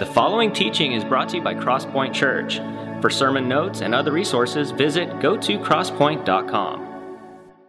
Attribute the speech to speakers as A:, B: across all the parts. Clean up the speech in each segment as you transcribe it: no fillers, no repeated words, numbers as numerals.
A: The following teaching is brought to you by Crosspoint Church. For sermon notes and other resources, visit gotocrosspoint.com.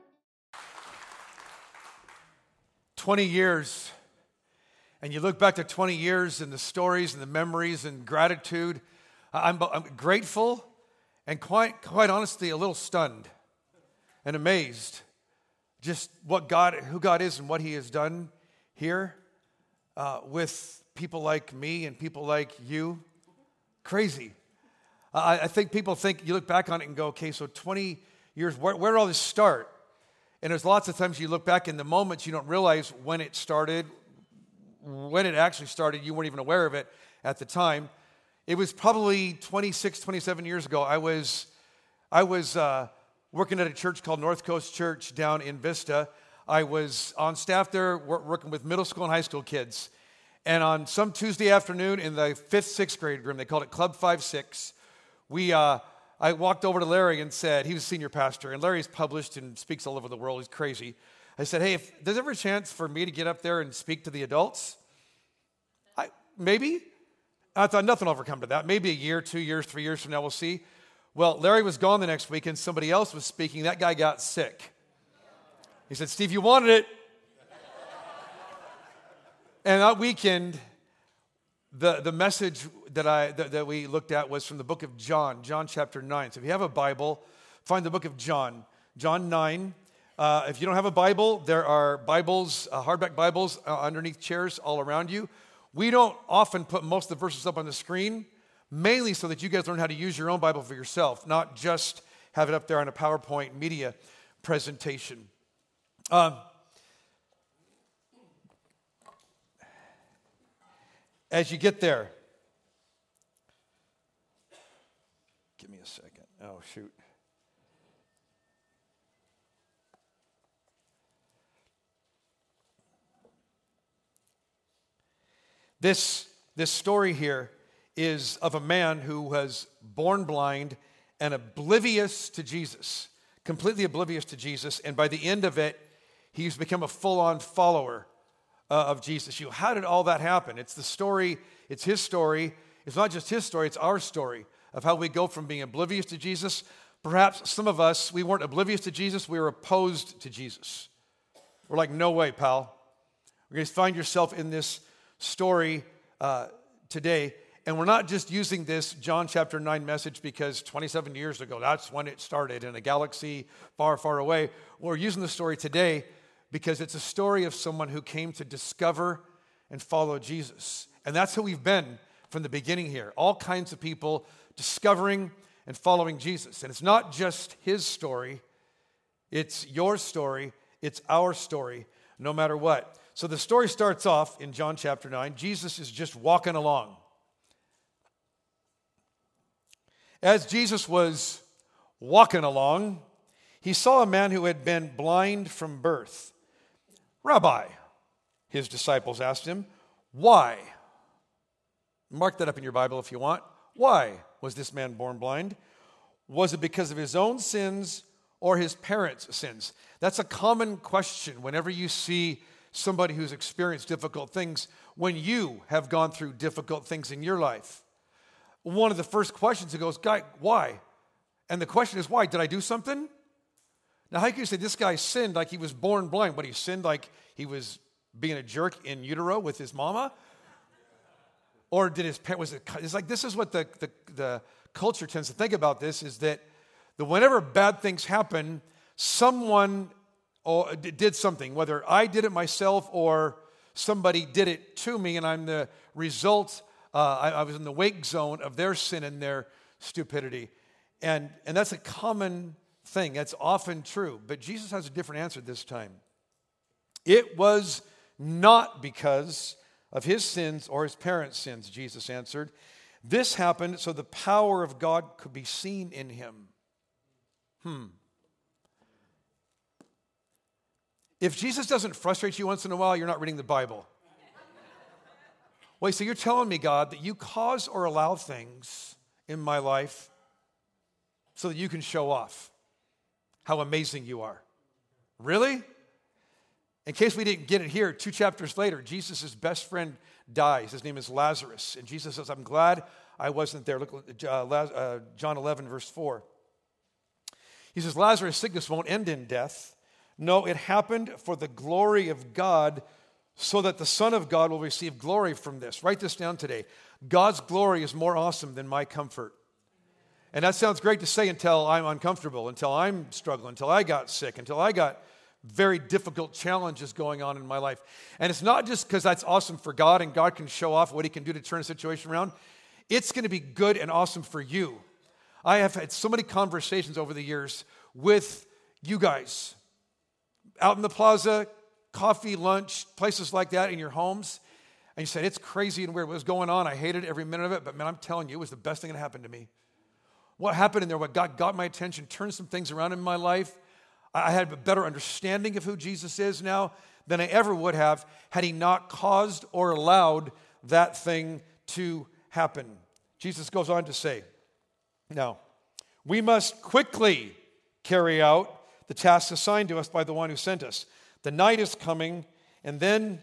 B: 20 years, and you look back to 20 years and the stories and the memories and gratitude. I'm grateful and quite honestly a little stunned and amazed just who God is and what He has done here with people like me and people like you. Crazy. I think people think, you look back on it and go, okay, so 20 years, where did all this start? And there's lots of times you look back in the moments, you don't realize when it started, when it actually started, you weren't even aware of it at the time. It was probably 26, 27 years ago. I was working at a church called North Coast Church down in Vista. I was on staff there working with middle school and high school kids. And on some Tuesday afternoon in the 5th, 6th grade room, they called it Club 5-6, I walked over to Larry and said, he was a senior pastor, and Larry's published and speaks all over the world. He's crazy. I said, hey, if there's ever a chance for me to get up there and speak to the adults, maybe. I thought nothing will ever come to that. Maybe a year, 2 years, 3 years from now, we'll see. Well, Larry was gone the next week, and somebody else was speaking. That guy got sick. He said, Steve, you wanted it. And that weekend, the message that we looked at was from the book of John chapter 9. So if you have a Bible, find the book of John 9. If you don't have a Bible, there are Bibles, hardback Bibles underneath chairs all around you. We don't often put most of the verses up on the screen, mainly so that you guys learn how to use your own Bible for yourself, not just have it up there on a PowerPoint media presentation. As you get there, give me a second. Oh, shoot. This story here is of a man who was born blind and oblivious to Jesus, completely oblivious to Jesus, and by the end of it, he's become a full-on follower of Jesus. How did all that happen? It's the story, it's his story. It's not just his story, it's our story of how we go from being oblivious to Jesus. Perhaps some of us, we weren't oblivious to Jesus, we were opposed to Jesus. We're like, no way, pal. You're going to find yourself in this story today. And we're not just using this John chapter 9 message because 27 years ago, that's when it started in a galaxy far, far away. We're using the story today because it's a story of someone who came to discover and follow Jesus. And that's who we've been from the beginning here. All kinds of people discovering and following Jesus. And it's not just his story. It's your story. It's our story, no matter what. So the story starts off in John chapter 9. Jesus is just walking along. As Jesus was walking along, he saw a man who had been blind from birth. Rabbi, his disciples asked him, why? Mark that up in your Bible if you want. Why was this man born blind? Was it because of his own sins or his parents' sins? That's a common question whenever you see somebody who's experienced difficult things, when you have gone through difficult things in your life. One of the first questions, it goes, "Guy, why?" And the question is, why? Did I do something? Now, how can you say this guy sinned like he was born blind? But he sinned like he was being a jerk in utero with his mama? Or did his parents, it's like this is what the culture tends to think about this, is that whenever bad things happen, someone did something, whether I did it myself or somebody did it to me, and I'm the result, I was in the wake zone of their sin and their stupidity. And that's a common thing. That's often true. But Jesus has a different answer this time. It was not because of his sins or his parents' sins, Jesus answered. This happened so the power of God could be seen in him. If Jesus doesn't frustrate you once in a while, you're not reading the Bible. Wait, so you're telling me, God, that you cause or allow things in my life so that you can show off how amazing you are. Really? In case we didn't get it here, 2 chapters later, Jesus' best friend dies. His name is Lazarus. And Jesus says, I'm glad I wasn't there. Look at John 11, verse 4. He says, Lazarus' sickness won't end in death. No, it happened for the glory of God, so that the Son of God will receive glory from this. Write this down today. God's glory is more awesome than my comfort. And that sounds great to say until I'm uncomfortable, until I'm struggling, until I got sick, until I got very difficult challenges going on in my life. And it's not just because that's awesome for God and God can show off what he can do to turn a situation around. It's going to be good and awesome for you. I have had so many conversations over the years with you guys out in the plaza, coffee, lunch, places like that in your homes. And you said, it's crazy and weird what was going on. I hated every minute of it, but man, I'm telling you, it was the best thing that happened to me. What happened in there, what God got my attention, turned some things around in my life. I had a better understanding of who Jesus is now than I ever would have had he not caused or allowed that thing to happen. Jesus goes on to say, now, we must quickly carry out the tasks assigned to us by the one who sent us. The night is coming, and then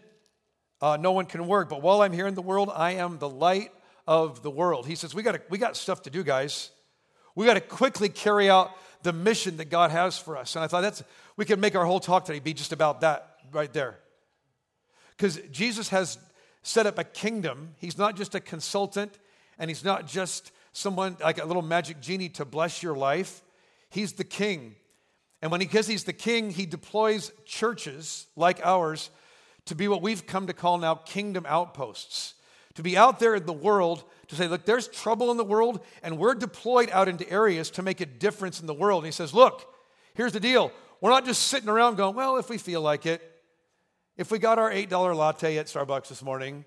B: no one can work. But while I'm here in the world, I am the light of the world. He says, we got stuff to do, guys. We got to quickly carry out the mission that God has for us. And I thought we could make our whole talk today be just about that right there. Because Jesus has set up a kingdom. He's not just a consultant, and he's not just someone like a little magic genie to bless your life. He's the king. And because he's the king, he deploys churches like ours to be what we've come to call now kingdom outposts. To be out there in the world to say, look, there's trouble in the world, and we're deployed out into areas to make a difference in the world. And he says, look, here's the deal. We're not just sitting around going, well, if we feel like it, if we got our $8 latte at Starbucks this morning,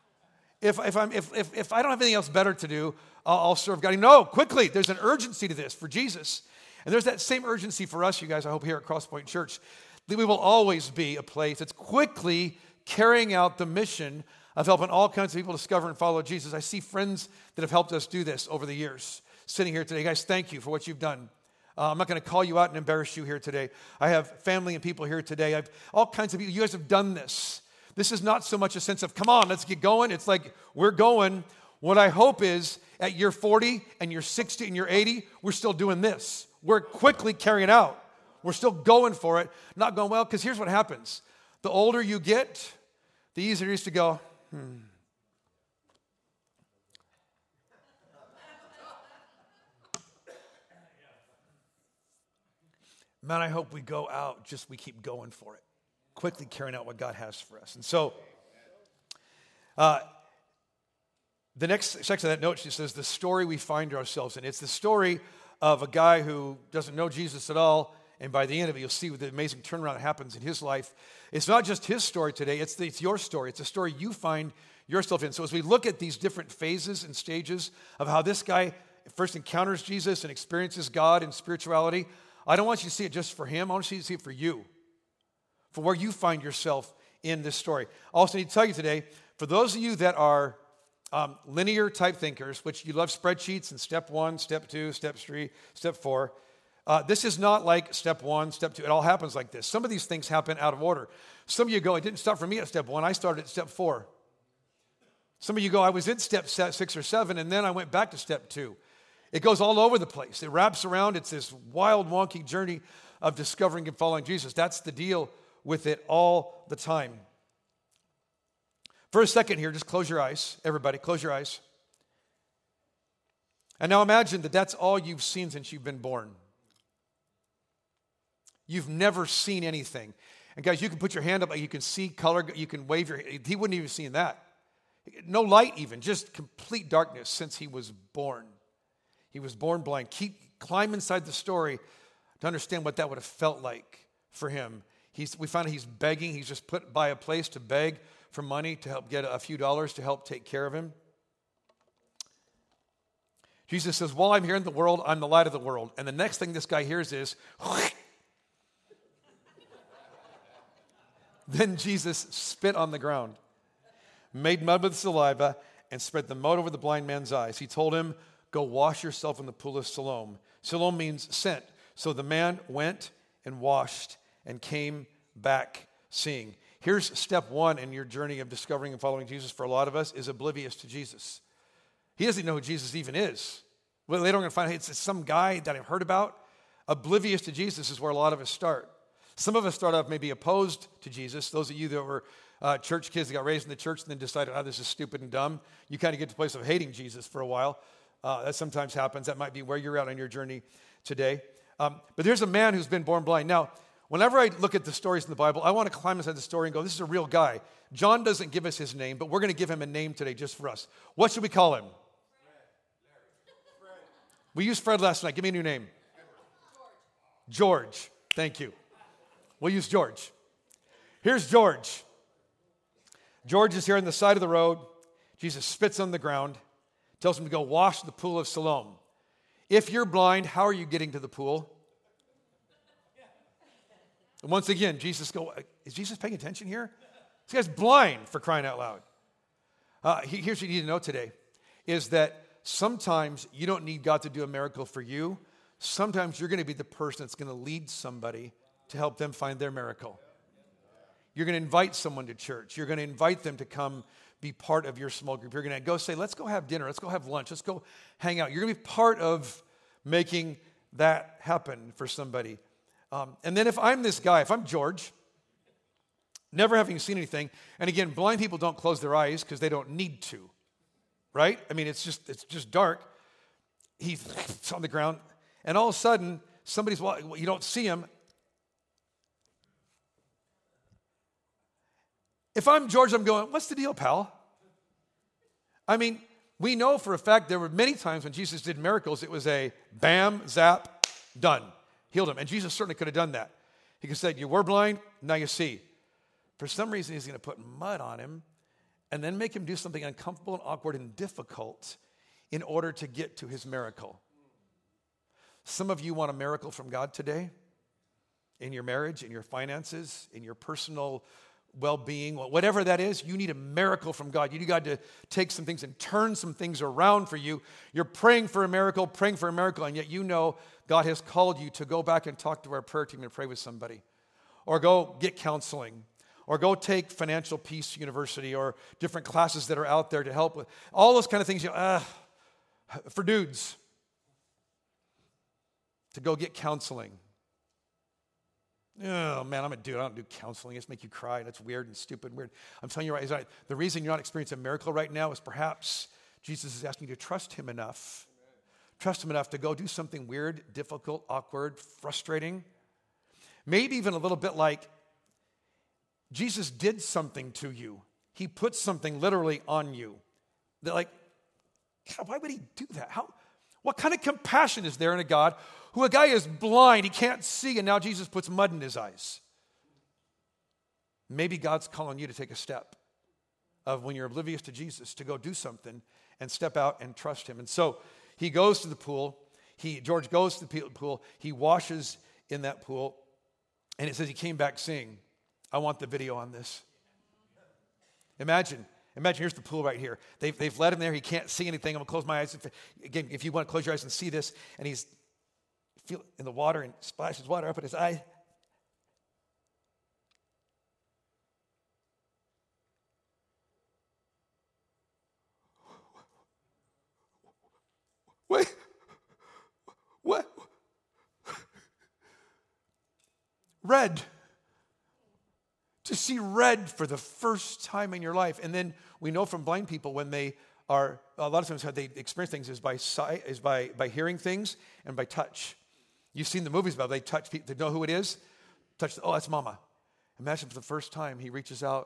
B: if I don't have anything else better to do, I'll serve God. No, quickly, there's an urgency to this for Jesus. And there's that same urgency for us, you guys, I hope, here at Crosspoint Church, that we will always be a place that's quickly carrying out the mission of helping all kinds of people discover and follow Jesus. I see friends that have helped us do this over the years sitting here today. Guys, thank you for what you've done. I'm not going to call you out and embarrass you here today. I have family and people here today. I have all kinds of people. You guys have done this. This is not so much a sense of, come on, let's get going. It's like, we're going. What I hope is at year 40 and year 60 and year 80, we're still doing this. We're quickly carrying out. We're still going for it, not going, well, because here's what happens. The older you get, the easier it is to go, Man, I hope we go out, we keep going for it, quickly carrying out what God has for us. And so, the next section of that note, she says, the story we find ourselves in. It's the story of a guy who doesn't know Jesus at all, and by the end of it, you'll see the amazing turnaround that happens in his life. It's not just his story today, it's your story. It's a story you find yourself in. So as we look at these different phases and stages of how this guy first encounters Jesus and experiences God and spirituality, I don't want you to see it just for him. I want you to see it for you, for where you find yourself in this story. I also need to tell you today, for those of you that are linear type thinkers, which you love spreadsheets and step 1, step 2, step 3, step 4, this is not like step 1, step 2. It all happens like this. Some of these things happen out of order. Some of you go, it didn't start for me at step 1. I started at step 4. Some of you go, I was in step 6 or 7, and then I went back to step 2. It goes all over the place. It wraps around. It's this wild, wonky journey of discovering and following Jesus. That's the deal with it all the time. For a second here, just close your eyes. Everybody, close your eyes. And now imagine that that's all you've seen since you've been born. You've never seen anything. And guys, you can put your hand up, you can see color, you can wave your hand. He wouldn't even seen that. No light even, just complete darkness since he was born. He was born blind. Climb inside the story to understand what that would have felt like for him. We found out he's begging. He's just put by a place to beg for money to help get a few dollars to help take care of him. Jesus says, while I'm here in the world, I'm the light of the world. And the next thing this guy hears is, then Jesus spit on the ground, made mud with saliva, and spread the mud over the blind man's eyes. He told him, go wash yourself in the pool of Siloam. Siloam means sent. So the man went and washed and came back seeing. Here's step one in your journey of discovering and following Jesus for a lot of us is oblivious to Jesus. He doesn't know who Jesus even is. Well, later I'm going to find out it's some guy that I've heard about. Oblivious to Jesus is where a lot of us start. Some of us start off maybe opposed to Jesus. Those of you that were church kids that got raised in the church and then decided, oh, this is stupid and dumb. You kind of get to the place of hating Jesus for a while. That sometimes happens. That might be where you're at on your journey today. But there's a man who's been born blind. Now, whenever I look at the stories in the Bible, I want to climb inside the story and go, this is a real guy. John doesn't give us his name, but we're going to give him a name today just for us. What should we call him? We used Fred last night. Give me a new name. George. Thank you. We'll use George. Here's George. George is here on the side of the road. Jesus spits on the ground, tells him to go wash the pool of Siloam. If you're blind, how are you getting to the pool? And once again, is Jesus paying attention here? This guy's blind, for crying out loud. Here's what you need to know today, is that sometimes you don't need God to do a miracle for you. Sometimes you're going to be the person that's going to lead somebody to help them find their miracle. You're going to invite someone to church. You're going to invite them to come be part of your small group. You're going to go say, let's go have dinner. Let's go have lunch. Let's go hang out. You're going to be part of making that happen for somebody. And then if I'm this guy, if I'm George, never having seen anything, and again, blind people don't close their eyes because they don't need to, right? I mean, it's just dark. He's on the ground, and all of a sudden, somebody's walking. You don't see him. If I'm George, I'm going, what's the deal, pal? I mean, we know for a fact there were many times when Jesus did miracles, it was a bam, zap, done. Healed him. And Jesus certainly could have done that. He could have said, you were blind, now you see. For some reason, he's going to put mud on him and then make him do something uncomfortable and awkward and difficult in order to get to his miracle. Some of you want a miracle from God today in your marriage, in your finances, in your personal well-being, whatever that is. You need a miracle from God. You need God to take some things and turn some things around for you. You're praying for a miracle, and yet you know God has called you to go back and talk to our prayer team and pray with somebody, or go get counseling, or go take Financial Peace University, or different classes that are out there to help with all those kind of things. For dudes, to go get counseling. Oh, man, I'm a dude. I don't do counseling. It's make you cry, and it's weird and stupid and weird. I'm telling you right, the reason you're not experiencing a miracle right now is perhaps Jesus is asking you to trust him enough. Trust him enough to go do something weird, difficult, awkward, frustrating. Maybe even a little bit like Jesus did something to you. He put something literally on you. They're like, God, why would he do that? What kind of compassion is there in a God who a guy is blind, he can't see, and now Jesus puts mud in his eyes? Maybe God's calling you to take a step of when you're oblivious to Jesus, to go do something and step out and trust him. And so he goes to the pool. George goes to the pool. He washes in that pool. And it says he came back saying, I want the video on this. Imagine, here's the pool right here. They've let him there. He can't see anything. I'm going to close my eyes. Again, if you want to close your eyes and see this. And he's in the water and splashes water up in his eye. Wait. What? Red. To see red for the first time in your life. And then we know from blind people when they are, a lot of times how they experience things is by sight, is by hearing things and by touch. You've seen the movies about they touch people, they know who it is. Oh, that's mama. Imagine for the first time he reaches out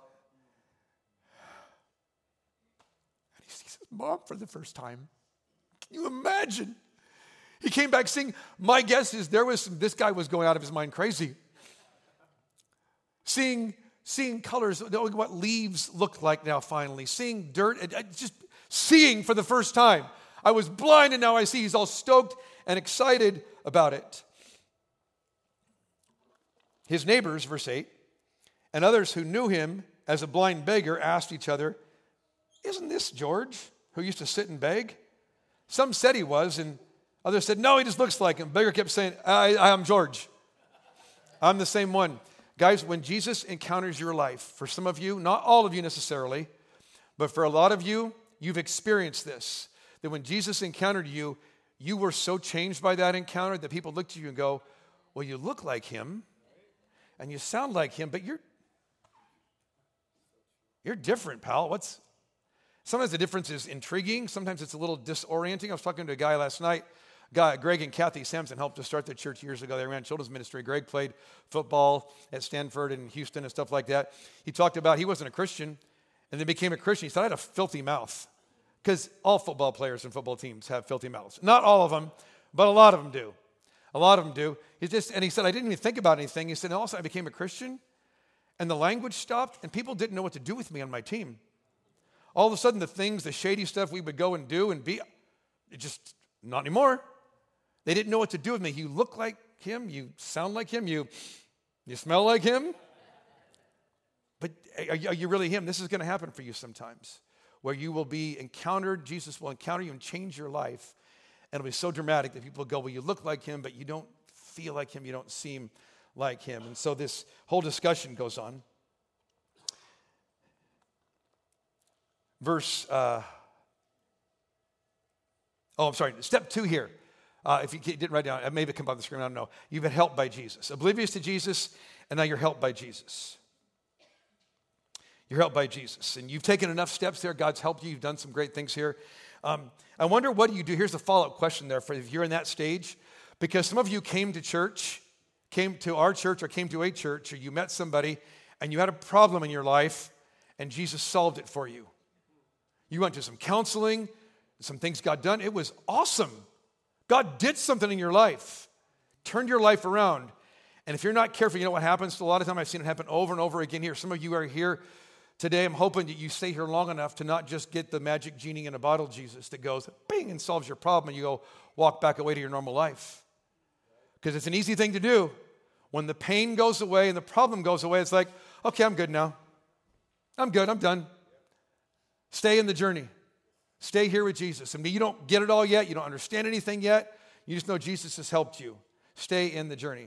B: and he sees his mom for the first time. Can you imagine? He came back saying, my guess is this guy was going out of his mind crazy. Seeing colors, knowing what leaves look like now finally. Seeing dirt, just seeing for the first time. I was blind and now I see. He's all stoked and excited about it. His neighbors, verse 8, and others who knew him as a blind beggar asked each other, isn't this George who used to sit and beg? Some said he was, and others said, no, he just looks like him. Beggar kept saying, I'm George. I'm the same one. Guys, when Jesus encounters your life, for some of you, not all of you necessarily, but for a lot of you, you've experienced this. That when Jesus encountered you, you were so changed by that encounter that people looked at you and go, well, you look like him and you sound like him, but you're different, pal. Sometimes the difference is intriguing. Sometimes it's a little disorienting. I was talking to a guy last night. Greg and Kathy Sampson helped us start the church years ago. They ran children's ministry. Greg played football at Stanford and Houston and stuff like that. He talked about he wasn't a Christian and then became a Christian. He said, I had a filthy mouth. Because all football players and football teams have filthy mouths. Not all of them, but a lot of them do. A lot of them do. And he said, I didn't even think about anything. He said, and also I became a Christian, and the language stopped, and people didn't know what to do with me on my team. All of a sudden, the shady stuff we would go and do and be, it just, not anymore. They didn't know what to do with me. You look like him, you sound like him, you smell like him. But are you really him? This is going to happen for you sometimes, where you will be encountered, Jesus will encounter you and change your life. And it'll be so dramatic that people go, well, you look like him, but you don't feel like him, you don't seem like him. And so this whole discussion goes on. Step 2 here. If you didn't write down, it may have come on the screen, I don't know. You've been helped by Jesus. Oblivious to Jesus, and now you're helped by Jesus. You're helped by Jesus. And you've taken enough steps there. God's helped you. You've done some great things here. I wonder, what do you do? Here's the follow-up question there for if you're in that stage. Because some of you came to our church or came to a church, or you met somebody and you had a problem in your life and Jesus solved it for you. You went to some counseling, some things got done. It was awesome. God did something in your life, turned your life around. And if you're not careful, you know what happens? A lot of time I've seen it happen over and over again here. Some of you are here today. I'm hoping that you stay here long enough to not just get the magic genie in a bottle, Jesus, that goes, bing, and solves your problem, and you go walk back away to your normal life. Because it's an easy thing to do. When the pain goes away and the problem goes away, it's like, okay, I'm good now. I'm good, I'm done. Stay in the journey. Stay here with Jesus. I mean, you don't get it all yet. You don't understand anything yet. You just know Jesus has helped you. Stay in the journey.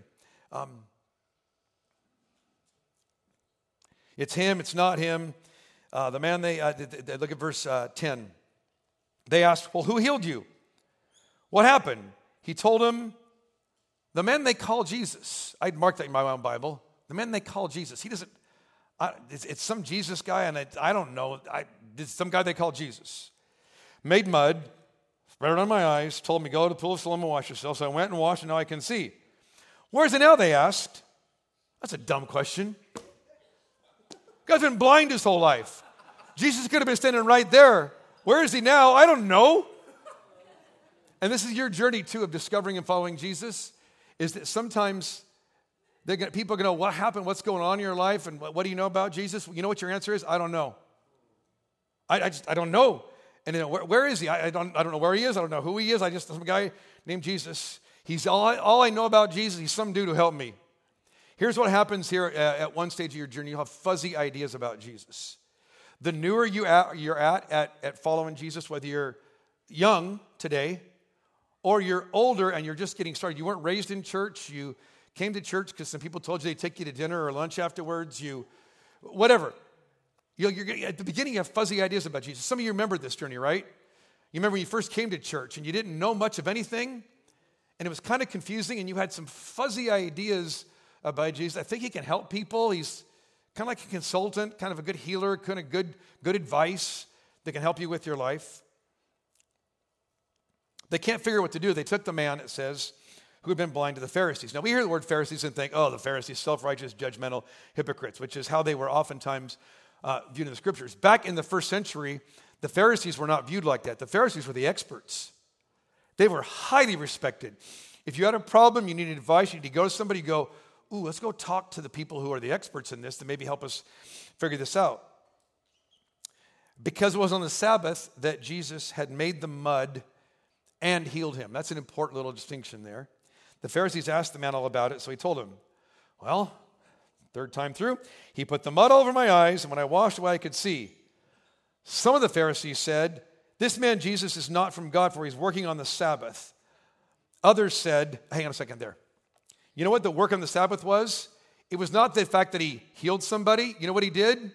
B: It's him, it's not him. The man, they look at verse 10. They asked, well, who healed you? What happened? He told them, the man they call Jesus. I'd marked that in my own Bible. The man they call Jesus. He doesn't, it's some Jesus guy, and I don't know. It's some guy they call Jesus. Made mud, spread it on my eyes, told me, go to the pool of Siloam and wash yourself. So I went and washed, and now I can see. Where is it now, they asked. That's a dumb question. Guy's been blind his whole life. Jesus could have been standing right there. Where is he now? I don't know. And this is your journey, too, of discovering and following Jesus, is that sometimes people are going to know, what happened? What's going on in your life? And what do you know about Jesus? You know what your answer is? I don't know. I don't know. And then, where is he? I don't know where he is. I don't know who he is. I just some guy named Jesus. He's all I know about Jesus. He's some dude who helped me. Here's what happens here at one stage of your journey. You'll have fuzzy ideas about Jesus. The newer you're at following Jesus, whether you're young today or you're older and you're just getting started. You weren't raised in church. You came to church because some people told you they'd take you to dinner or lunch afterwards. Whatever. At the beginning, you have fuzzy ideas about Jesus. Some of you remember this journey, right? You remember when you first came to church and you didn't know much of anything, and it was kind of confusing, and you had some fuzzy ideas about Jesus. I think he can help people. He's kind of like a consultant, kind of a good healer, kind of good advice that can help you with your life. They can't figure out what to do. They took the man, it says, who had been blind to the Pharisees. Now, we hear the word Pharisees and think, oh, the Pharisees, self-righteous, judgmental hypocrites, which is how they were oftentimes viewed in the Scriptures. Back in the first century, the Pharisees were not viewed like that. The Pharisees were the experts. They were highly respected. If you had a problem, you needed advice, you need to go to somebody, go, ooh, let's go talk to the people who are the experts in this to maybe help us figure this out. Because it was on the Sabbath that Jesus had made the mud and healed him. That's an important little distinction there. The Pharisees asked the man all about it, so he told him, well, third time through, he put the mud all over my eyes, and when I washed away, I could see. Some of the Pharisees said, this man Jesus is not from God, for he's working on the Sabbath. Others said, hang on a second there. You know what the work on the Sabbath was? It was not the fact that he healed somebody. You know what he did?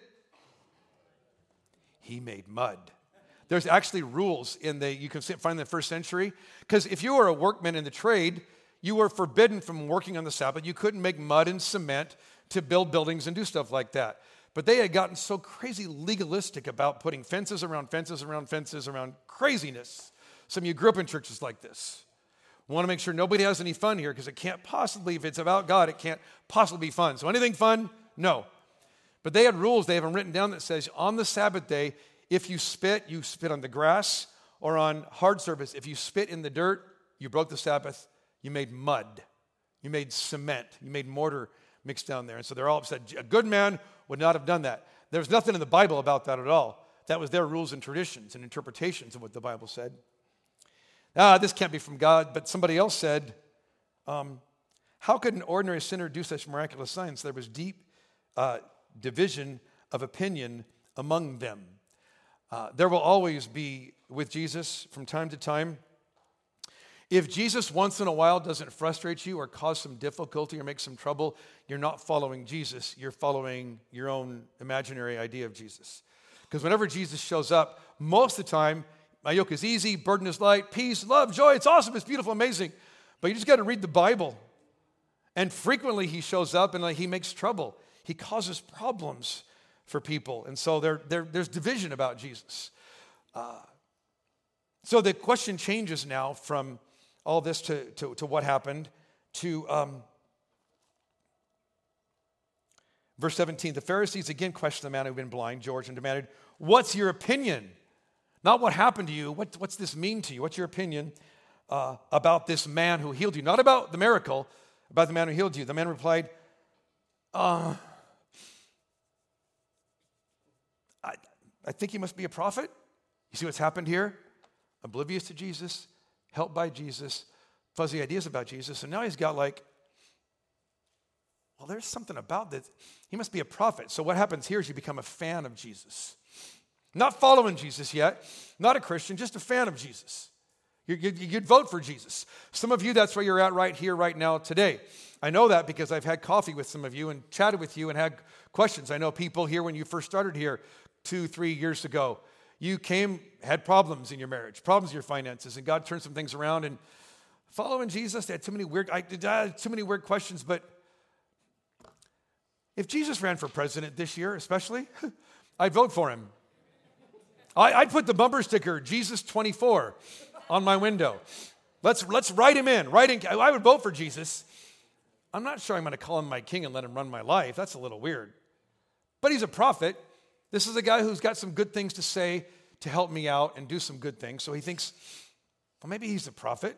B: He made mud. There's actually rules you can find in the first century. Because if you were a workman in the trade, you were forbidden from working on the Sabbath. You couldn't make mud and cement to build buildings and do stuff like that. But they had gotten so crazy legalistic about putting fences around craziness. Some of you grew up in churches like this. We want to make sure nobody has any fun here because it can't possibly, if it's about God, it can't possibly be fun. So anything fun? No. But they had rules they haven't written down that says on the Sabbath day, if you spit on the grass or on hard surface. If you spit in the dirt, you broke the Sabbath. You made mud. You made cement. You made mortar mixed down there. And so they're all upset. A good man would not have done that. There's nothing in the Bible about that at all. That was their rules and traditions and interpretations of what the Bible said. This can't be from God. But somebody else said, how could an ordinary sinner do such miraculous signs? There was deep division of opinion among them. There will always be, with Jesus from time to time, if Jesus once in a while doesn't frustrate you or cause some difficulty or make some trouble, you're not following Jesus. You're following your own imaginary idea of Jesus. Because whenever Jesus shows up, most of the time, my yoke is easy, burden is light, peace, love, joy. It's awesome, it's beautiful, amazing. But you just got to read the Bible. And frequently he shows up and he makes trouble. He causes problems for people. And so there's division about Jesus. So the question changes now from all this to what happened to verse 17. The Pharisees again questioned the man who had been blind, George, and demanded, what's your opinion? Not what happened to you. What's this mean to you? What's your opinion about this man who healed you? Not about the miracle, about the man who healed you. The man replied, I think he must be a prophet. You see what's happened here? Oblivious to Jesus, helped by Jesus, fuzzy ideas about Jesus. And now he's got there's something about that. He must be a prophet. So what happens here is you become a fan of Jesus. Not following Jesus yet, not a Christian, just a fan of Jesus. You'd vote for Jesus. Some of you, that's where you're at right here, right now, today. I know that because I've had coffee with some of you and chatted with you and had questions. I know people here when you first started here 2-3 years ago, you had problems in your marriage, problems in your finances, and God turned some things around. And following Jesus, they had too many weird questions. But if Jesus ran for president this year, especially, I'd vote for him. I'd put the bumper sticker, Jesus 24, on my window. Let's write him in. I would vote for Jesus. I'm not sure I'm going to call him my king and let him run my life. That's a little weird. But he's a prophet. This is a guy who's got some good things to say to help me out and do some good things. So he thinks, well, maybe he's a prophet.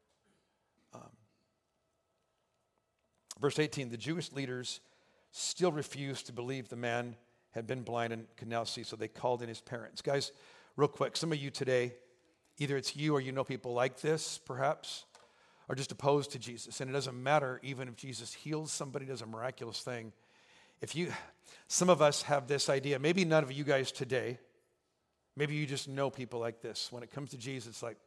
B: Verse 18, the Jewish leaders still refused to believe the man had been blind and could now see, so they called in his parents. Guys, real quick, some of you today, either it's you or you know people like this, perhaps, are just opposed to Jesus. And it doesn't matter even if Jesus heals somebody, does a miraculous thing. Some of us have this idea, maybe none of you guys today, maybe you just know people like this. When it comes to Jesus, it's like,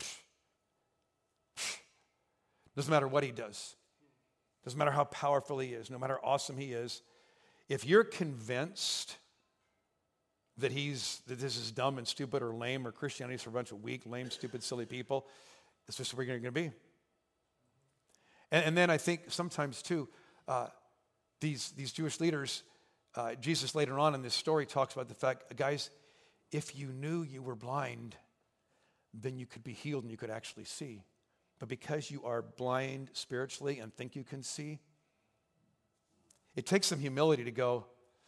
B: doesn't matter what he does. Doesn't matter how powerful he is, no matter how awesome he is. If you're convinced that this is dumb and stupid or lame or Christianity is for a bunch of weak, lame, stupid, silly people, it's just where you're going to be. And then I think sometimes too, these Jewish leaders, Jesus later on in this story talks about the fact, guys, if you knew you were blind, then you could be healed and you could actually see. But because you are blind spiritually and think you can see, it takes some humility to go,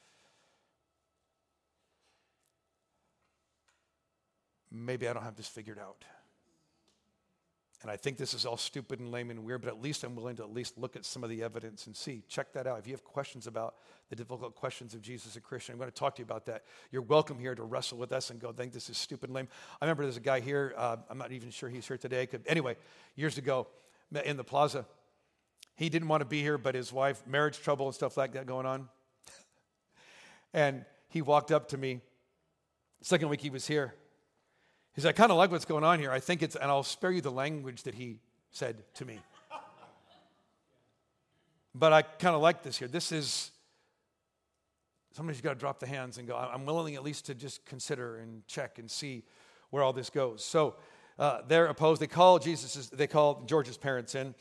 B: maybe I don't have this figured out. And I think this is all stupid and lame and weird, but at least I'm willing to at least look at some of the evidence and see. Check that out. If you have questions about the difficult questions of Jesus and Christian, I'm going to talk to you about that. You're welcome here to wrestle with us and go, think this is stupid and lame. I remember there's a guy here, I'm not even sure he's here today. Anyway, years ago in the plaza, he didn't want to be here, but his wife, marriage trouble and stuff like that going on. And he walked up to me, second week he was here. He said, I kind of like what's going on here. I think and I'll spare you the language that he said to me. But I kind of like this here. This is, somebody's got to drop the hands and go, I'm willing at least to just consider and check and see where all this goes. So they're opposed. They call George's parents in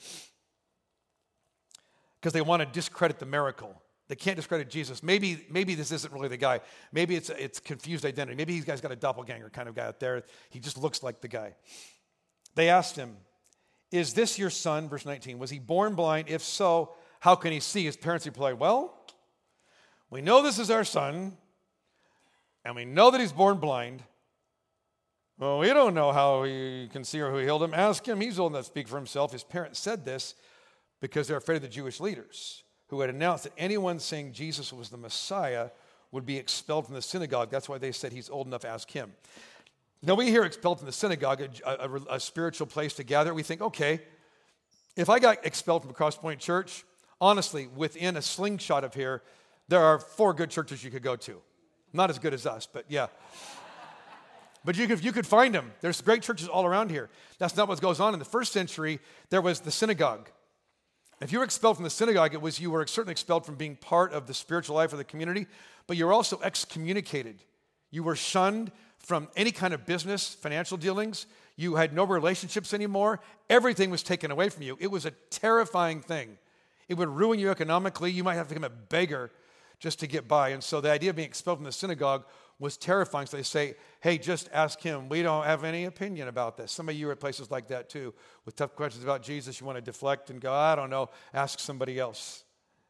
B: because they want to discredit the miracle. They can't discredit Jesus. Maybe this isn't really the guy. Maybe it's confused identity. Maybe these guy's got a doppelganger kind of guy out there. He just looks like the guy. They asked him, "Is this your son?" Verse 19. "Was he born blind? If so, how can he see?" His parents replied, "Well, we know this is our son, and we know that he's born blind. Well, we don't know how he can see or who healed him. Ask him. He's old enough to speak for himself." His parents said this because they're afraid of the Jewish leaders, who had announced that anyone saying Jesus was the Messiah would be expelled from the synagogue. That's why they said he's old enough, ask him. Now we hear expelled from the synagogue, a spiritual place to gather. We think, okay, if I got expelled from Cross Point Church, honestly, within a slingshot of here, there are 4 good churches you could go to. Not as good as us, but yeah. But you could find them. There's great churches all around here. That's not what goes on. In the first century, there was the synagogue. If you were expelled from the synagogue, you were certainly expelled from being part of the spiritual life of the community, but you were also excommunicated. You were shunned from any kind of business, financial dealings. You had no relationships anymore. Everything was taken away from you. It was a terrifying thing. It would ruin you economically. You might have to become a beggar just to get by. And so the idea of being expelled from the synagogue was terrifying. So they say, hey, just ask him. We don't have any opinion about this. Some of you are at places like that too, with tough questions about Jesus. You want to deflect and go, I don't know, ask somebody else.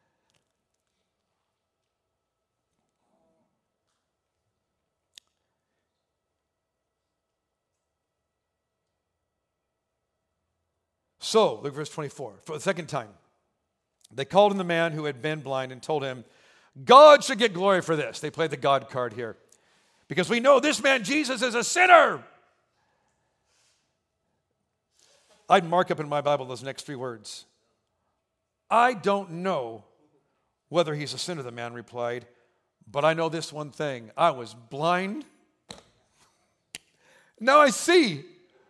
B: So, look at verse 24. For the second time, they called in the man who had been blind and told him, God should get glory for this. They played the God card here. Because we know this man Jesus is a sinner. I'd mark up in my Bible those next 3 words. I don't know whether he's a sinner, the man replied, but I know this one thing. I was blind. Now I see.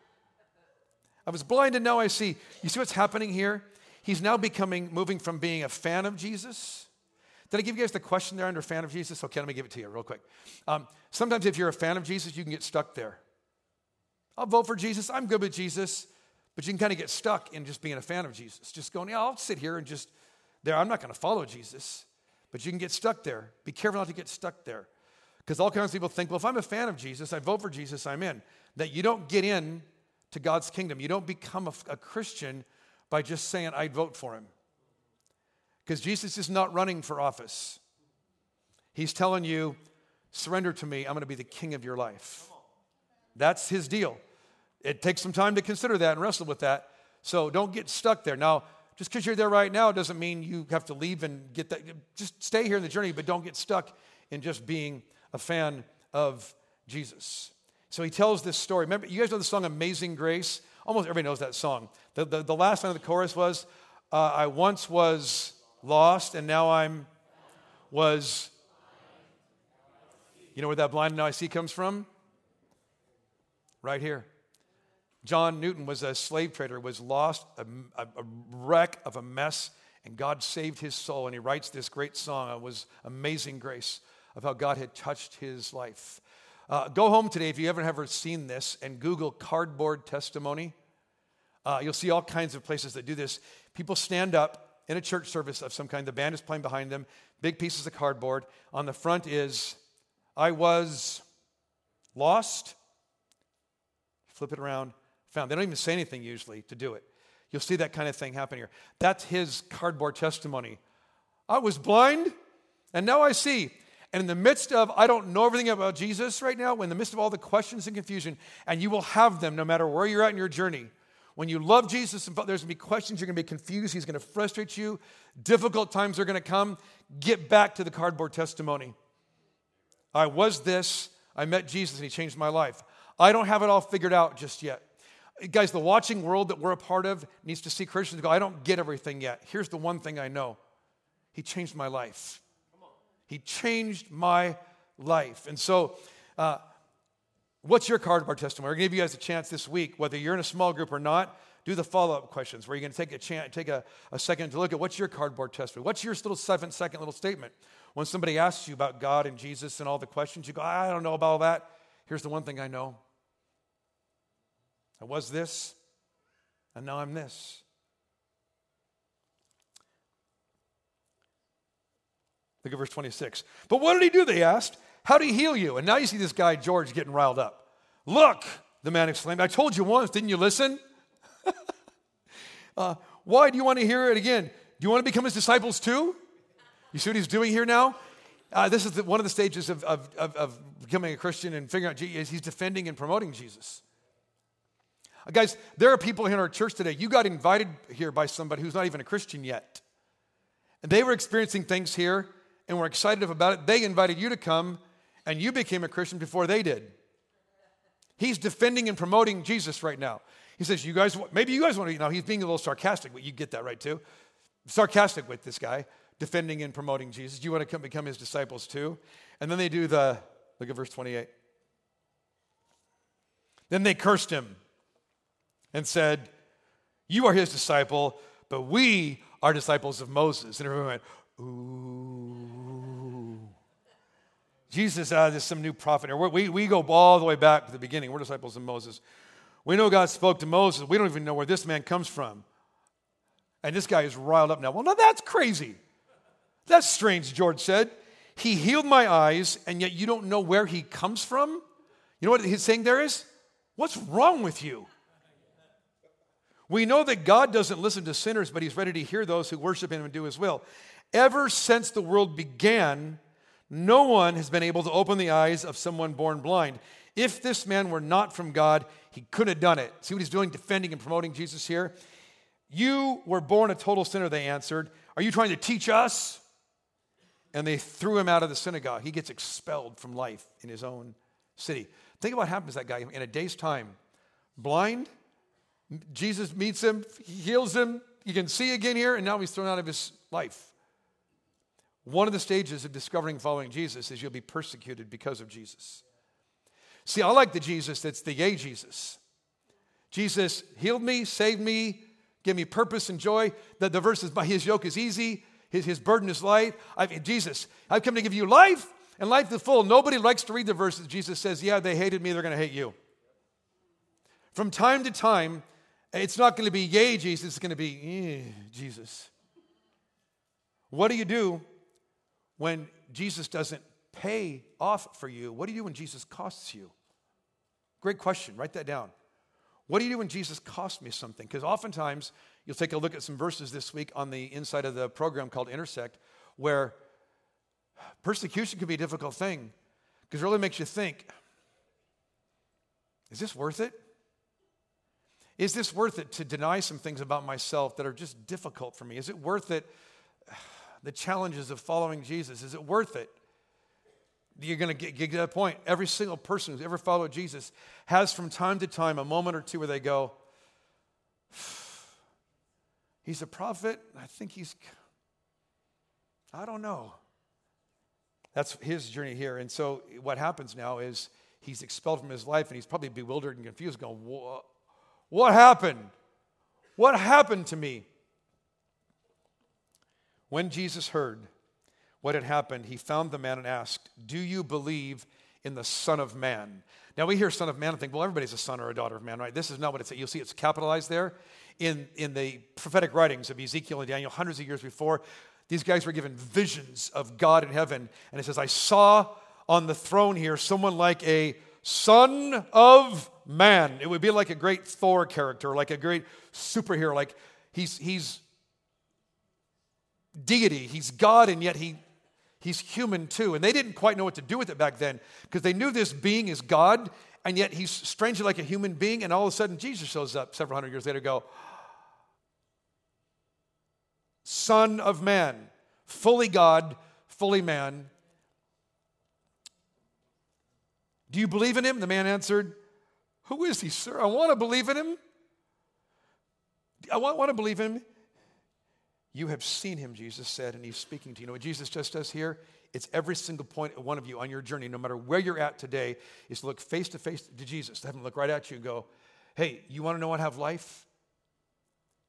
B: I was blind and now I see. You see what's happening here? He's now moving from being a fan of Jesus. Did I give you guys the question there under fan of Jesus? Okay, let me give it to you real quick. Sometimes if you're a fan of Jesus, you can get stuck there. I'll vote for Jesus. I'm good with Jesus. But you can kind of get stuck in just being a fan of Jesus. Just going, yeah, I'll sit here and just there. I'm not going to follow Jesus. But you can get stuck there. Be careful not to get stuck there. Because all kinds of people think, well, if I'm a fan of Jesus, I vote for Jesus, I'm in. That you don't get in to God's kingdom. You don't become a Christian by just saying, I'd vote for him. Because Jesus is not running for office. He's telling you, surrender to me, I'm going to be the king of your life. That's his deal. It takes some time to consider that and wrestle with that. So don't get stuck there. Now, just because you're there right now doesn't mean you have to leave and get that. Just stay here in the journey, but don't get stuck in just being a fan of Jesus. So he tells this story. Remember, you guys know the song Amazing Grace? Almost everybody knows that song. The last line of the chorus was, I once was lost and now was. You know where that blind and now I see comes from? Right here. John Newton was a slave trader, was lost, a wreck of a mess, and God saved his soul. And he writes this great song. It was Amazing Grace, of how God had touched his life. Go home today if you haven't ever seen this and Google cardboard testimony. You'll see all kinds of places that do this. People stand up in a church service of some kind. The band is playing behind them. Big pieces of cardboard. On the front is, I was lost. Flip it around. Found. They don't even say anything usually to do it. You'll see that kind of thing happen here. That's his cardboard testimony. I was blind and now I see. And in the midst of, I don't know everything about Jesus right now, in the midst of all the questions and confusion, and you will have them no matter where you're at in your journey. When you love Jesus, there's going to be questions, you're going to be confused, he's going to frustrate you, difficult times are going to come. Get back to the cardboard testimony. I was this, I met Jesus and he changed my life. I don't have it all figured out just yet. Guys, the watching world that we're a part of needs to see Christians go, I don't get everything yet. Here's the one thing I know. He changed my life. He changed my life. And so, what's your cardboard testimony? We're going to give you guys a chance this week, whether you're in a small group or not, do the follow-up questions where you're going to take a second to look at what's your cardboard testimony. What's your little second little statement? When somebody asks you about God and Jesus and all the questions, you go, I don't know about all that. Here's the one thing I know. I was this, and now I'm this. Look at verse 26. But what did he do, they asked. How did he heal you? And now you see this guy, George, getting riled up. Look, the man exclaimed, I told you once, didn't you listen? Why do you want to hear it again? Do you want to become his disciples too? You see what he's doing here now? This is one of the stages of becoming a Christian and figuring out Jesus. He's defending and promoting Jesus. Guys, there are people here in our church today. You got invited here by somebody who's not even a Christian yet. And they were experiencing things here and were excited about it. They invited you to come, and you became a Christian before they did. He's defending and promoting Jesus right now. He says, maybe you guys want to, now he's being a little sarcastic, but you get that right too. Sarcastic with this guy, defending and promoting Jesus. Do you want to become his disciples too? And then they do look at verse 28. Then they cursed him and said, you are his disciple, but we are disciples of Moses. And everyone went, ooh. Jesus, there's some new prophet here. We go all the way back to the beginning. We're disciples of Moses. We know God spoke to Moses. We don't even know where this man comes from. And this guy is riled up now. Well, now that's crazy. That's strange, George said. He healed my eyes, and yet you don't know where he comes from? You know what he's saying there is? What's wrong with you? We know that God doesn't listen to sinners, but he's ready to hear those who worship him and do his will. Ever since the world began, no one has been able to open the eyes of someone born blind. If this man were not from God, he could have done it. See what he's doing, defending and promoting Jesus here? You were born a total sinner, they answered. Are you trying to teach us? And they threw him out of the synagogue. He gets expelled from life in his own city. Think about what happens to that guy in a day's time. Blind, Jesus meets him, heals him, you can see again here, and now he's thrown out of his life. One of the stages of discovering and following Jesus is you'll be persecuted because of Jesus. See, I like the Jesus that's the yay Jesus. Jesus healed me, saved me, gave me purpose and joy. The verse is, by his yoke is easy, his burden is light. Jesus, I've come to give you life and life to the full. Nobody likes to read the verses. Jesus says, yeah, they hated me, they're going to hate you. From time to time, it's not going to be yay Jesus, it's going to be Jesus. What do you do when Jesus doesn't pay off for you? What do you do when Jesus costs you? Great question. Write that down. What do you do when Jesus costs me something? Because oftentimes, you'll take a look at some verses this week on the inside of the program called Intersect, where persecution can be a difficult thing because it really makes you think, is this worth it? Is this worth it to deny some things about myself that are just difficult for me? Is it worth it, the challenges of following Jesus? Is it worth it? You're going to get to that point. Every single person who's ever followed Jesus has from time to time a moment or two where they go, he's a prophet. I think I don't know. That's his journey here. And so what happens now is he's expelled from his life and he's probably bewildered and confused going, what happened? What happened to me? When Jesus heard what had happened, he found the man and asked, do you believe in the Son of Man? Now we hear Son of Man and think, well, everybody's a son or a daughter of man, right? This is not what it's. You'll see it's capitalized there. In the prophetic writings of Ezekiel and Daniel, hundreds of years before, these guys were given visions of God in heaven. And it says, I saw on the throne here someone like a Son of Man. It would be like a great Thor character, like a great superhero, like he's deity, he's God, and yet he's human too. And they didn't quite know what to do with it back then because they knew this being is God, and yet he's strangely like a human being, and all of a sudden Jesus shows up several hundred years later go, Son of Man, fully God, fully man. Do you believe in him? The man answered, who is he, sir? I want to believe in him. I want to believe in him. You have seen him, Jesus said, and he's speaking to you. You know what Jesus just does here? It's every single point of one of you on your journey, no matter where you're at today, is to look face to face to Jesus, to have him look right at you and go, hey, you want to know how to have life?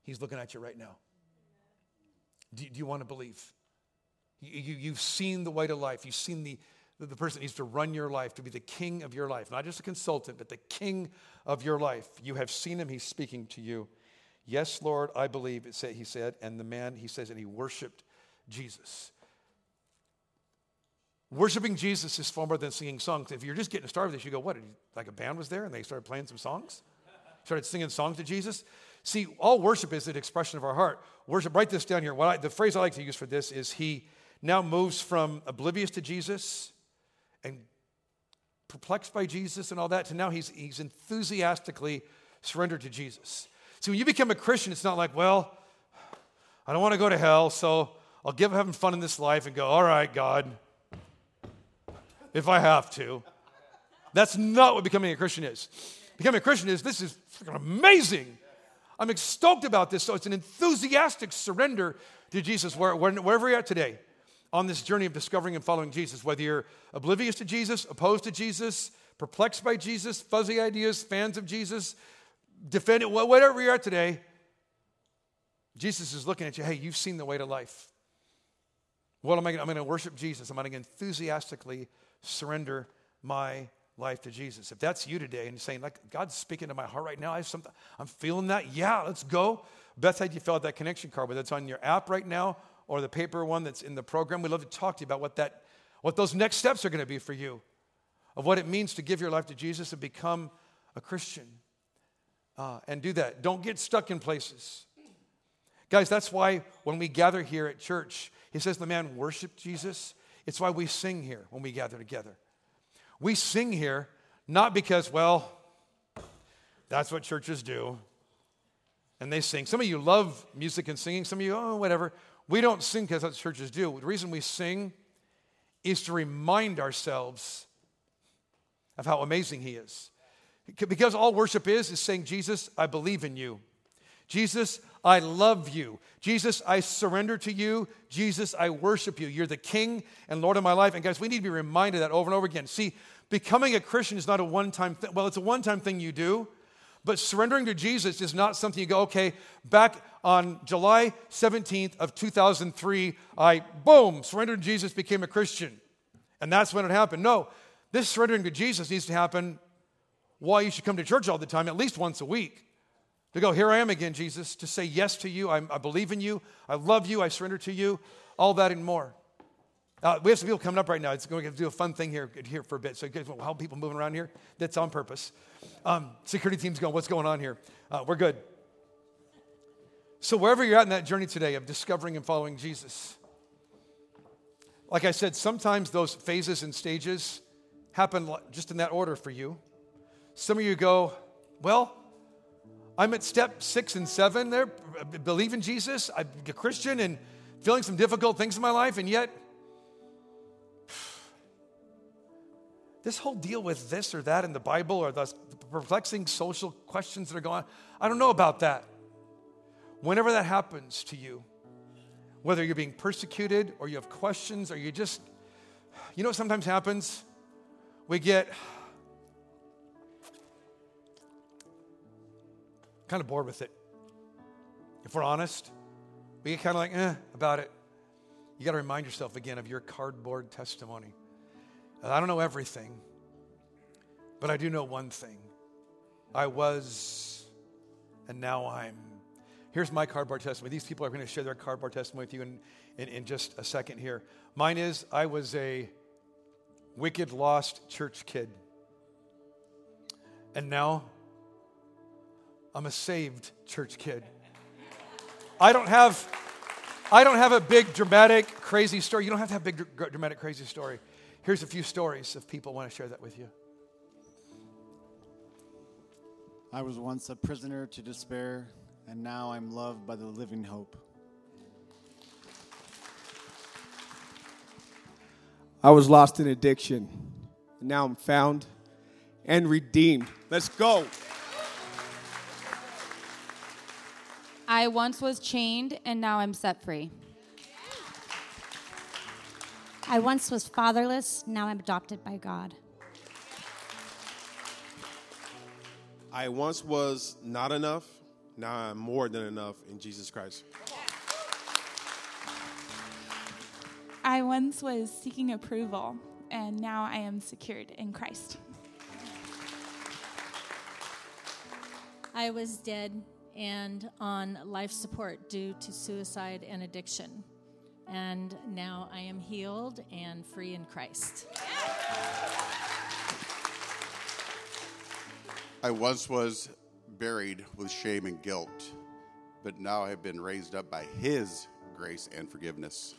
B: He's looking at you right now. Do you want to believe? You've seen the way to life. You've seen the person that needs to run your life, to be the king of your life. Not just a consultant, but the king of your life. You have seen him. He's speaking to you. Yes, Lord, I believe, he said. And the man, he says, and he worshiped Jesus. Worshiping Jesus is far more than singing songs. If you're just getting started with this, you go, what? Like a band was there and they started playing some songs? Started singing songs to Jesus? See, all worship is an expression of our heart. Worship, write this down here. The phrase I like to use for this is he now moves from oblivious to Jesus and perplexed by Jesus and all that to now he's enthusiastically surrendered to Jesus. See, when you become a Christian, it's not like, well, I don't want to go to hell, so I'll give having fun in this life and go, all right, God, if I have to. That's not what becoming a Christian is. Becoming a Christian is, this is freaking amazing. I'm stoked about this. So it's an enthusiastic surrender to Jesus wherever you're at today on this journey of discovering and following Jesus, whether you're oblivious to Jesus, opposed to Jesus, perplexed by Jesus, fuzzy ideas, fans of Jesus, defend it, whatever you're at today, Jesus is looking at you. Hey, you've seen the way to life. What am I going to? I'm going to worship Jesus. I'm going to enthusiastically surrender my life to Jesus. If that's you today and you're saying, like, God's speaking to my heart right now, I'm feeling that. Yeah, let's go. Beth had you fill out that connection card, whether it's on your app right now or the paper one that's in the program. We'd love to talk to you about what those next steps are going to be for you, of what it means to give your life to Jesus and become a Christian. And do that. Don't get stuck in places. Guys, that's why when we gather here at church, he says the man worshiped Jesus. It's why we sing here when we gather together. We sing here not because, well, that's what churches do. And they sing. Some of you love music and singing. Some of you, whatever. We don't sing because that's what churches do. The reason we sing is to remind ourselves of how amazing he is. Because all worship is saying, Jesus, I believe in you. Jesus, I love you. Jesus, I surrender to you. Jesus, I worship you. You're the King and Lord of my life. And guys, we need to be reminded of that over and over again. See, becoming a Christian is not a one-time thing. Well, it's a one-time thing you do, but surrendering to Jesus is not something you go, okay, back on July 17th of 2003, I, surrendered to Jesus, became a Christian. And that's when it happened. No, this surrendering to Jesus needs to happen while you should come to church all the time, at least once a week. To go, here I am again, Jesus, to say yes to you. I believe in you. I love you. I surrender to you. All that and more. We have some people coming up right now. It's going to do a fun thing here for a bit. So you guys, how people moving around here? That's on purpose. Security team's going, what's going on here? We're good. So wherever you're at in that journey today of discovering and following Jesus, like I said, sometimes those phases and stages happen just in that order for you. Some of you go, well, I'm at step 6 and 7 there, believe in Jesus, I'm a Christian and feeling some difficult things in my life, and yet this whole deal with this or that in the Bible or the perplexing social questions that are going on, I don't know about that. Whenever that happens to you, whether you're being persecuted or you have questions or you just, you know what sometimes happens? We get kind of bored with it. If we're honest, we get kind of like, about it. You got to remind yourself again of your cardboard testimony. I don't know everything, but I do know one thing. I was, and now I'm. Here's my cardboard testimony. These people are going to share their cardboard testimony with you in just a second here. Mine is, I was a wicked, lost church kid. And now I'm a saved church kid. I don't have a big, dramatic, crazy story. You don't have to have a big, dramatic, crazy story. Here's a few stories if people want to share that with you.
C: I was once a prisoner to despair, and now I'm loved by the living hope.
D: I was lost in addiction, and now I'm found and redeemed. Let's go.
E: I once was chained, and now I'm set free.
F: I once was fatherless, now I'm adopted by God.
G: I once was not enough, Now I'm more than enough in Jesus Christ.
H: I once was seeking approval, and now I am secured in Christ.
I: I was dead and on life support due to suicide and addiction. And now I am healed and free in Christ.
J: I once was buried with shame and guilt, but now I have been raised up by His grace and forgiveness.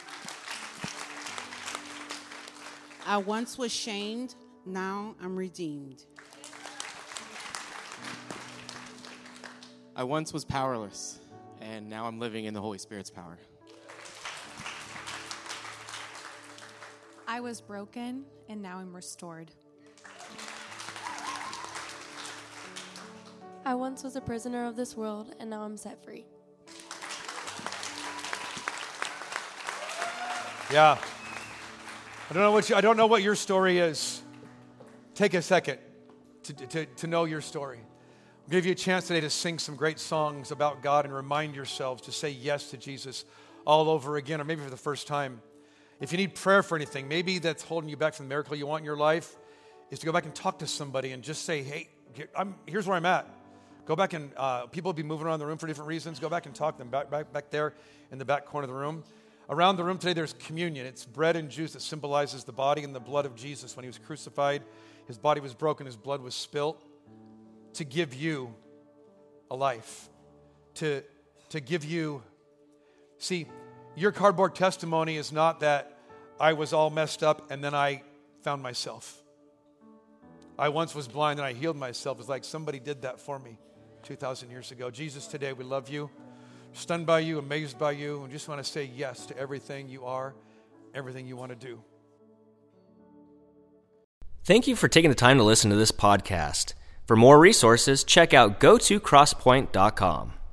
K: I once was shamed, now I'm redeemed.
L: I once was powerless, and now I'm living in the Holy Spirit's power.
M: I was broken, and now I'm restored.
N: I once was a prisoner of this world, and now I'm set free.
B: Yeah. I don't know what your story is. Take a second to know your story. We'll give you a chance today to sing some great songs about God and remind yourselves to say yes to Jesus all over again, or maybe for the first time. If you need prayer for anything, maybe that's holding you back from the miracle you want in your life, is to go back and talk to somebody and just say, hey, here's where I'm at. Go back and people will be moving around the room for different reasons. Go back and talk to them back there in the back corner of the room. Around the room today, there's communion. It's bread and juice that symbolizes the body and the blood of Jesus. When he was crucified, his body was broken, his blood was spilt to give you a life, to give you. See, your cardboard testimony is not that I was all messed up and then I found myself. I once was blind and I healed myself. It's like somebody did that for me 2,000 years ago. Jesus, today we love you, stunned by you, amazed by you, and just want to say yes to everything you are, everything you want to do.
A: Thank you for taking the time to listen to this podcast. For more resources, check out gotocrosspoint.com.